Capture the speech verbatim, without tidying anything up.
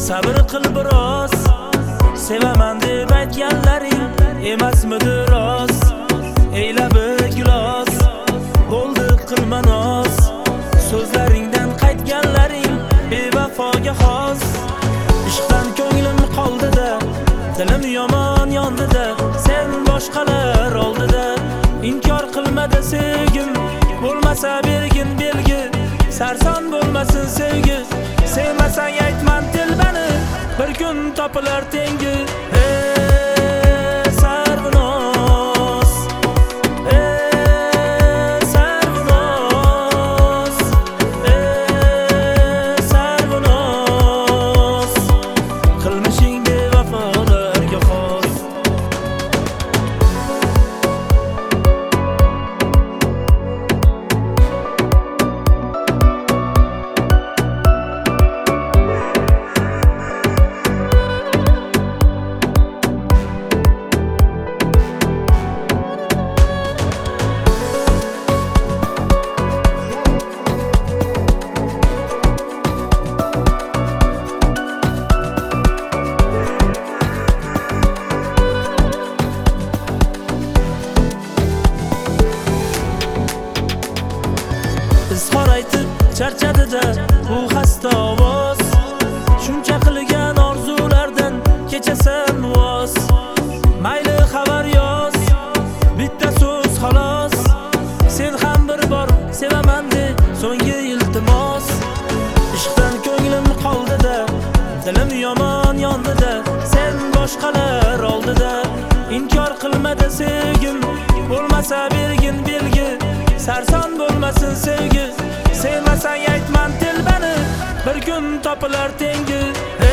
sabr qil biroz. Sevaman deb aytganlaring emasmidi rost? Eylabi gilos bo'ldi qilma noz. So'zlaringdan qaytganlaring bevafoga xos. Ishqdan ko'nglim qoldi-da, dilim yomon yondi-da, sen boshqalar oldida. Inkor qilmadi sevgim, bo'lmasa bergin belgi, sarson bo'lmasin sevgi. Sevmasang aytman telbani, bir kun topilar tengi. Ey sarvinoz, ey sarvinoz, ey sarvinoz, qilmishing bevafolarga xos. Izhor aytib charchadi-da bu xasta ovoz. Shuncha qilgan orzulardan kechasan voz. Mayli xabar yoz, bitta so'z xolos. Sen ham bir bor sevaman de so'nggi iltimos. Ishqdan ko'nglim qoldi-da, dilim yomon yondi-da, sen boshqalar oldida. Inkor qilmadi sevgim, bo'lmasa bergin belgi, sarson bo'lmasin sevgi. Sevmasang aytman telbani, bir kun topilar tengi.